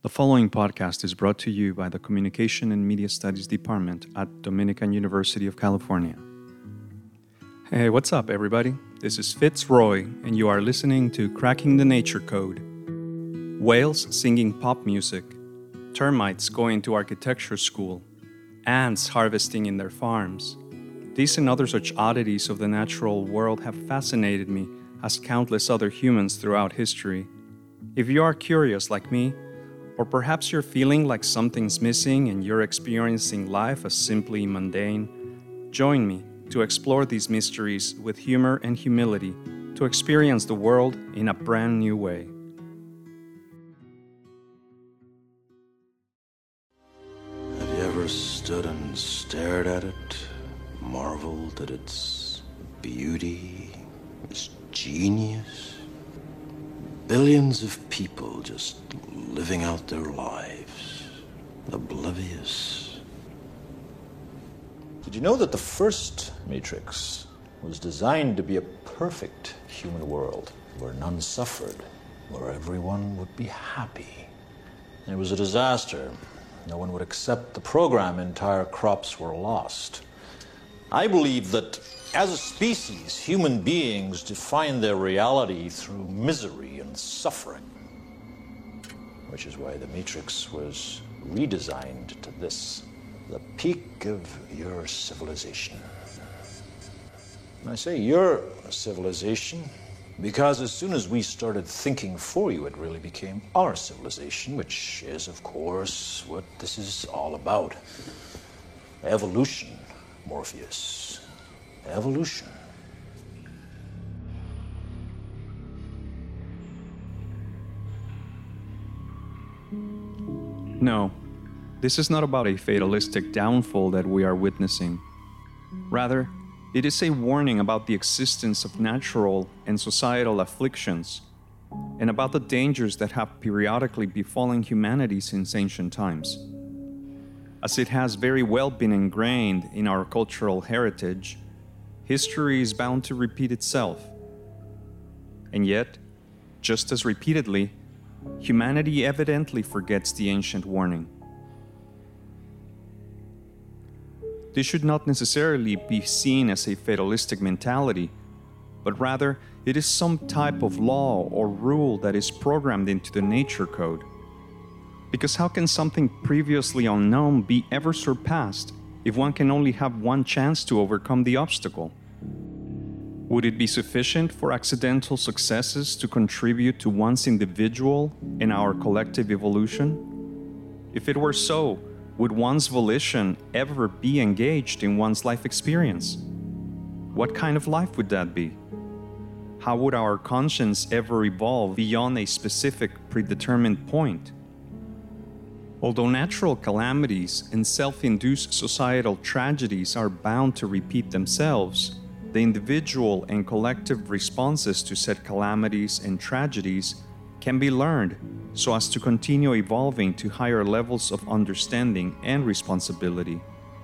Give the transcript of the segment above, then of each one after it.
The following podcast is brought to you by the Communication and Media Studies Department at Dominican University of California. Hey, what's up, everybody? This is Fitzroy, and you are listening to Cracking the Nature Code. Whales singing pop music, termites going to architecture school, ants harvesting in their farms. These and other such oddities of the natural world have fascinated me, as countless other humans throughout history. If you are curious like me, or perhaps you're feeling like something's missing and you're experiencing life as simply mundane, join me to explore these mysteries with humor and humility to experience the world in a brand new way. Have you ever stood and stared at it, marveled at its beauty, its genius? Billions of people just living out their lives, oblivious. Did you know that the first Matrix was designed to be a perfect human world where none suffered, where everyone would be happy? It was a disaster. No one would accept the program. Entire crops were lost. I believe that as a species, human beings define their reality through misery and suffering, which is why the Matrix was redesigned to this, the peak of your civilization. And I say your civilization because as soon as we started thinking for you, it really became our civilization, which is, of course, what this is all about. Evolution, Morpheus. Evolution. No, this is not about a fatalistic downfall that we are witnessing. Rather, it is a warning about the existence of natural and societal afflictions, and about the dangers that have periodically befallen humanity since ancient times. As it has very well been ingrained in our cultural heritage, history is bound to repeat itself. And yet, just as repeatedly, humanity evidently forgets the ancient warning. This should not necessarily be seen as a fatalistic mentality, but rather it is some type of law or rule that is programmed into the nature code. Because how can something previously unknown be ever surpassed if one can only have one chance to overcome the obstacle? Would it be sufficient for accidental successes to contribute to one's individual and our collective evolution? If it were so, would one's volition ever be engaged in one's life experience? What kind of life would that be? How would our conscience ever evolve beyond a specific predetermined point? Although natural calamities and self-induced societal tragedies are bound to repeat themselves, the individual and collective responses to said calamities and tragedies can be learned so as to continue evolving to higher levels of understanding and responsibility.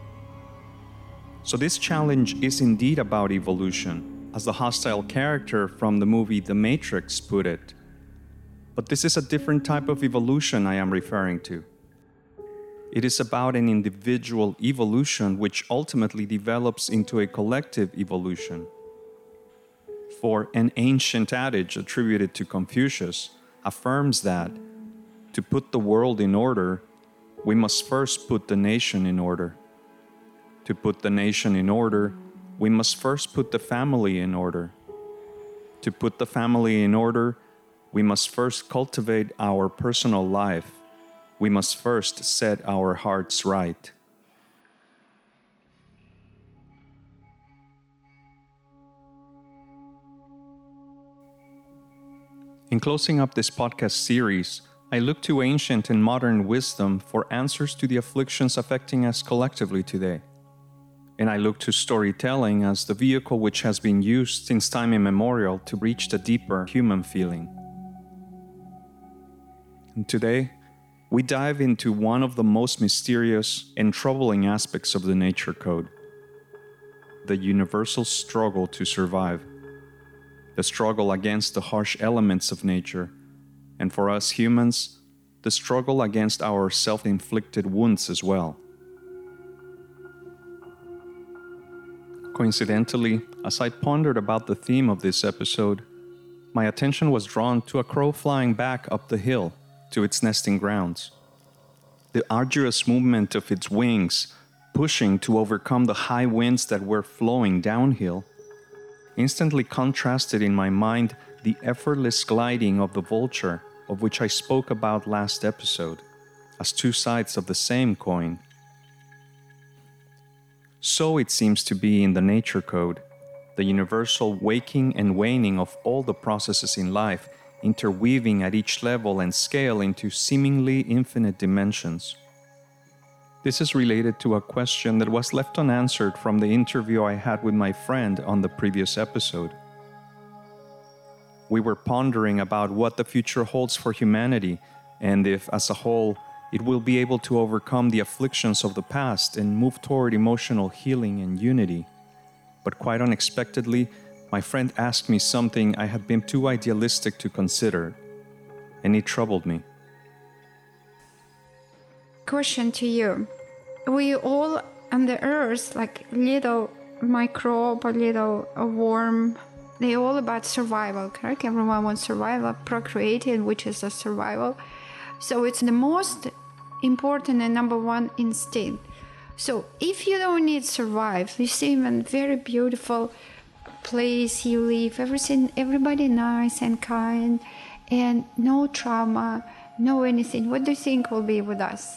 So this challenge is indeed about evolution, as the hostile character from the movie The Matrix put it. But this is a different type of evolution I am referring to. It is about an individual evolution which ultimately develops into a collective evolution. For an ancient adage attributed to Confucius affirms that to put the world in order, we must first put the nation in order. To put the nation in order, we must first put the family in order. To put the family in order, we must first cultivate our personal life. We must first set our hearts right. In closing up this podcast series, I look to ancient and modern wisdom for answers to the afflictions affecting us collectively today. And I look to storytelling as the vehicle which has been used since time immemorial to reach the deeper human feeling. And today, we dive into one of the most mysterious and troubling aspects of the nature code: the universal struggle to survive, the struggle against the harsh elements of nature, and for us humans, the struggle against our self-inflicted wounds as well. Coincidentally, as I pondered about the theme of this episode, my attention was drawn to a crow flying back up the hill to its nesting grounds. The arduous movement of its wings, pushing to overcome the high winds that were flowing downhill, instantly contrasted in my mind the effortless gliding of the vulture of which I spoke about last episode, as two sides of the same coin. So it seems to be in the nature code, the universal waking and waning of all the processes in life, interweaving at each level and scale into seemingly infinite dimensions. This is related to a question that was left unanswered from the interview I had with my friend on the previous episode. We were pondering about what the future holds for humanity, and if, as a whole, it will be able to overcome the afflictions of the past and move toward emotional healing and unity. But quite unexpectedly, my friend asked me something I had been too idealistic to consider, and it troubled me. Question to you. We all on the earth, like little microbe, a little worm, they're all about survival, correct? Everyone wants survival, procreating, which is a survival. So it's the most important and number one instinct. So if you don't need to survive, you see in a very beautiful place you live, everybody nice and kind, and no trauma, no anything. What do you think will be with us?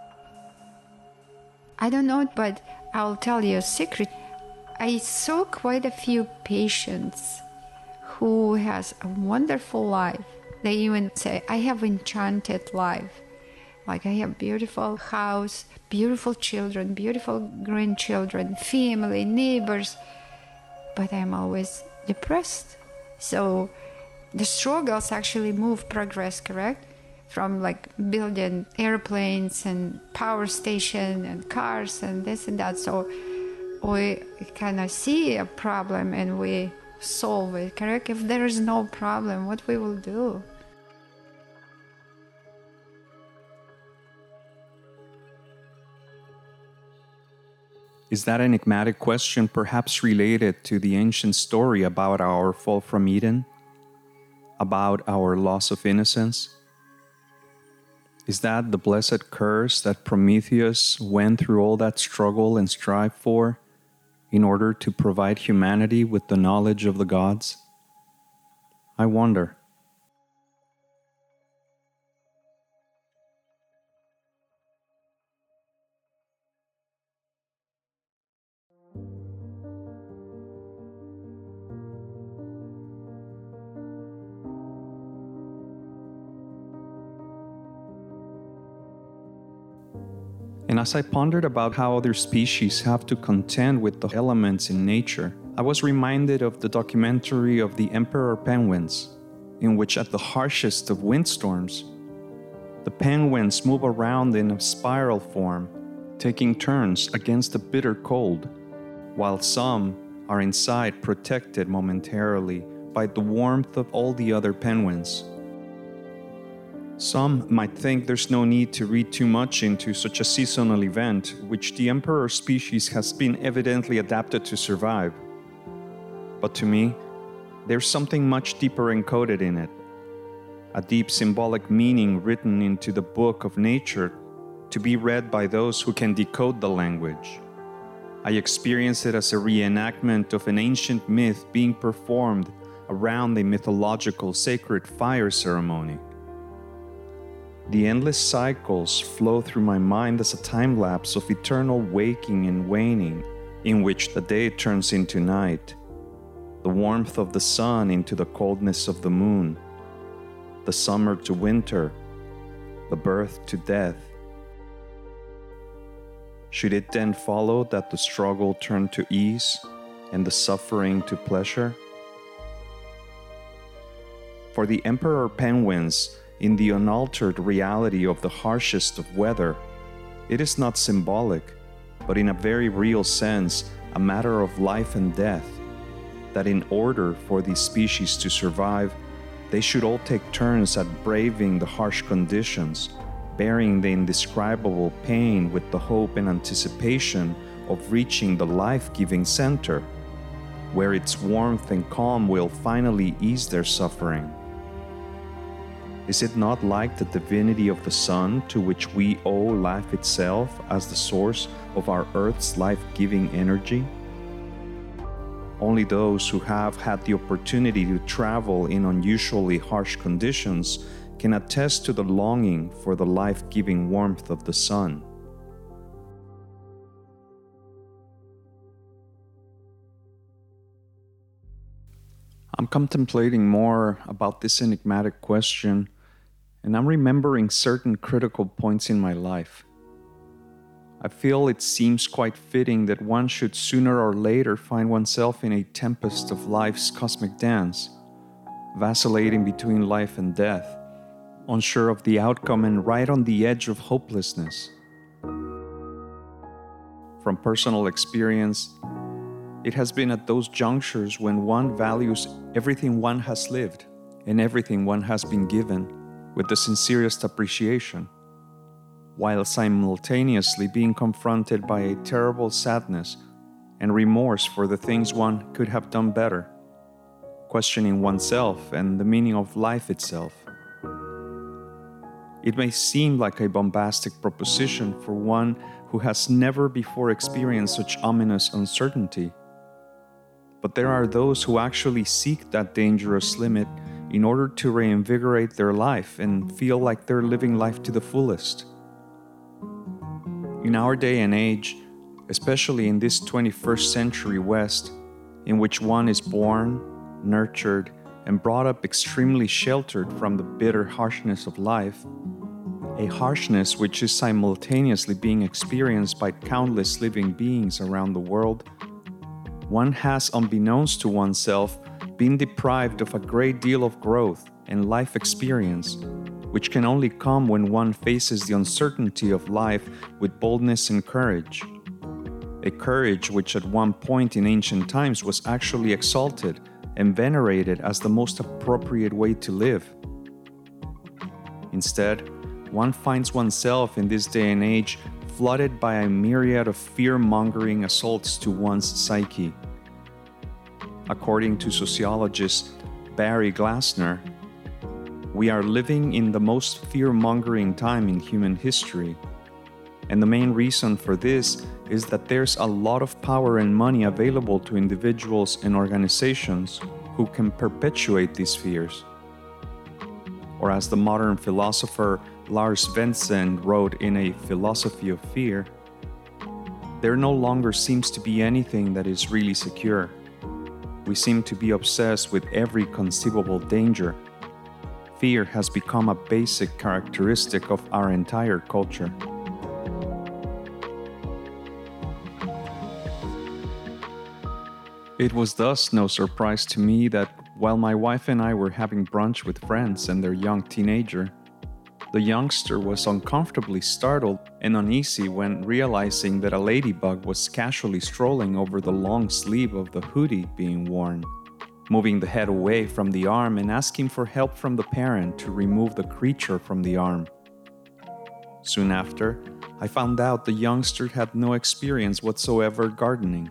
I don't know, but I'll tell you a secret. I saw quite a few patients who has a wonderful life. They even say, I have enchanted life. Like I have beautiful house, beautiful children, beautiful grandchildren, family, neighbors, but I'm always depressed. So the struggles actually move progress, correct? From like building airplanes and power station and cars and this and that. So we kind of see a problem and we solve it, correct? If there is no problem, what we will do? Is that enigmatic question perhaps related to the ancient story about our fall from Eden? About our loss of innocence? Is that the blessed curse that Prometheus went through all that struggle and strive for in order to provide humanity with the knowledge of the gods? I wonder. And as I pondered about how other species have to contend with the elements in nature, I was reminded of the documentary of the emperor penguins, in which at the harshest of windstorms, the penguins move around in a spiral form, taking turns against the bitter cold, while some are inside protected momentarily by the warmth of all the other penguins. Some might think there's no need to read too much into such a seasonal event, which the emperor species has been evidently adapted to survive. But to me, there's something much deeper encoded in it, a deep symbolic meaning written into the book of nature to be read by those who can decode the language. I experience it as a reenactment of an ancient myth being performed around a mythological sacred fire ceremony. The endless cycles flow through my mind as a time-lapse of eternal waking and waning, in which the day turns into night, the warmth of the sun into the coldness of the moon, the summer to winter, the birth to death. Should it then follow that the struggle turn to ease and the suffering to pleasure? For the emperor penguins, in the unaltered reality of the harshest of weather, it is not symbolic, but in a very real sense, a matter of life and death, that in order for these species to survive, They should all take turns at braving the harsh conditions, bearing the indescribable pain with the hope and anticipation of reaching the life-giving center, where its warmth and calm will finally ease their suffering. Is it not like the divinity of the sun, to which we owe life itself as the source of our Earth's life-giving energy? Only those who have had the opportunity to travel in unusually harsh conditions can attest to the longing for the life-giving warmth of the sun. I'm contemplating more about this enigmatic question, and I'm remembering certain critical points in my life. I feel it seems quite fitting that one should sooner or later find oneself in a tempest of life's cosmic dance, vacillating between life and death, unsure of the outcome and right on the edge of hopelessness. From personal experience, it has been at those junctures when one values everything one has lived and everything one has been given with the sincerest appreciation, while simultaneously being confronted by a terrible sadness and remorse for the things one could have done better, questioning oneself and the meaning of life itself. It may seem like a bombastic proposition for one who has never before experienced such ominous uncertainty, but there are those who actually seek that dangerous limit in order to reinvigorate their life and feel like they're living life to the fullest. In our day and age, especially in this 21st century West, in which one is born, nurtured, and brought up extremely sheltered from the bitter harshness of life, a harshness which is simultaneously being experienced by countless living beings around the world, one has, unbeknownst to oneself, been deprived of a great deal of growth and life experience, which can only come when one faces the uncertainty of life with boldness and courage. A courage which at one point in ancient times was actually exalted and venerated as the most appropriate way to live. Instead, one finds oneself in this day and age flooded by a myriad of fear-mongering assaults to one's psyche. According to sociologist Barry Glassner, we are living in the most fear-mongering time in human history. And the main reason for this is that there's a lot of power and money available to individuals and organizations who can perpetuate these fears. Or as the modern philosopher Lars Svensson wrote in A Philosophy of Fear, there no longer seems to be anything that is really secure. We seem to be obsessed with every conceivable danger. Fear has become a basic characteristic of our entire culture. It was thus no surprise to me that while my wife and I were having brunch with friends and their young teenager, the youngster was uncomfortably startled and uneasy when realizing that a ladybug was casually strolling over the long sleeve of the hoodie being worn, moving the head away from the arm and asking for help from the parent to remove the creature from the arm. Soon after, I found out the youngster had no experience whatsoever gardening.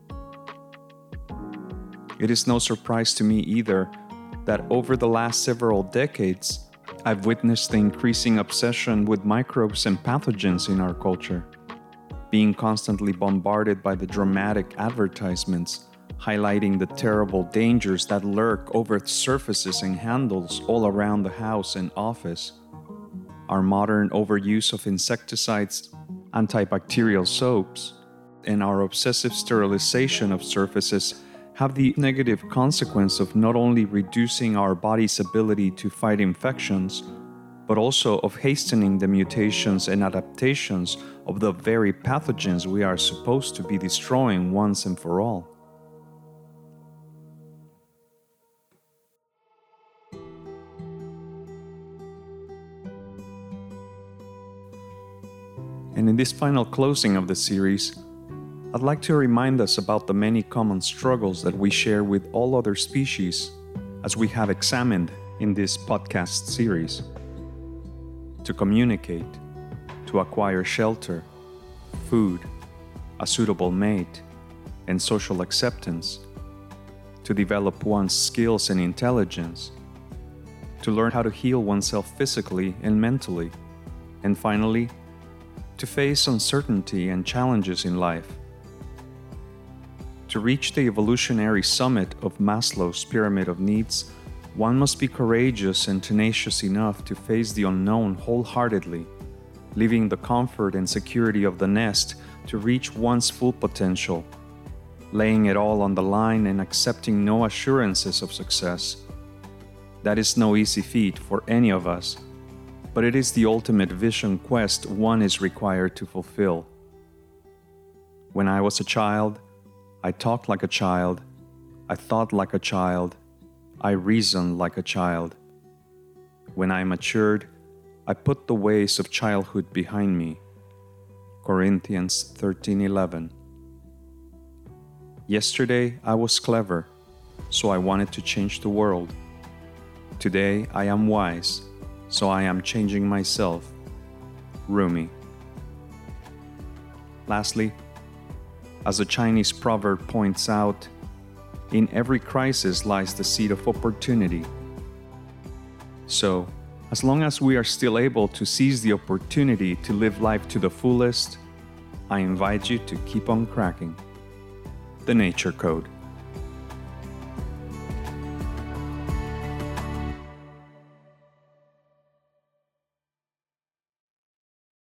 It is no surprise to me either that over the last several decades, I've witnessed the increasing obsession with microbes and pathogens in our culture, being constantly bombarded by the dramatic advertisements highlighting the terrible dangers that lurk over surfaces and handles all around the house and office. Our modern overuse of insecticides, antibacterial soaps, and our obsessive sterilization of surfaces have the negative consequence of not only reducing our body's ability to fight infections, but also of hastening the mutations and adaptations of the very pathogens we are supposed to be destroying once and for all. And in this final closing of the series, I'd like to remind us about the many common struggles that we share with all other species, as we have examined in this podcast series: to communicate, to acquire shelter, food, a suitable mate, and social acceptance, to develop one's skills and intelligence, to learn how to heal oneself physically and mentally, and finally, to face uncertainty and challenges in life. To reach the evolutionary summit of Maslow's pyramid of needs, one must be courageous and tenacious enough to face the unknown wholeheartedly, leaving the comfort and security of the nest to reach one's full potential, laying it all on the line and accepting no assurances of success. That is no easy feat for any of us, but it is the ultimate vision quest one is required to fulfill. When I was a child, I talked like a child, I thought like a child, I reasoned like a child. When I matured, I put the ways of childhood behind me. Corinthians 13:11. Yesterday I was clever, so I wanted to change the world. Today I am wise, so I am changing myself. Rumi. Lastly, as the Chinese proverb points out, in every crisis lies the seed of opportunity. So, as long as we are still able to seize the opportunity to live life to the fullest, I invite you to keep on cracking the Nature Code.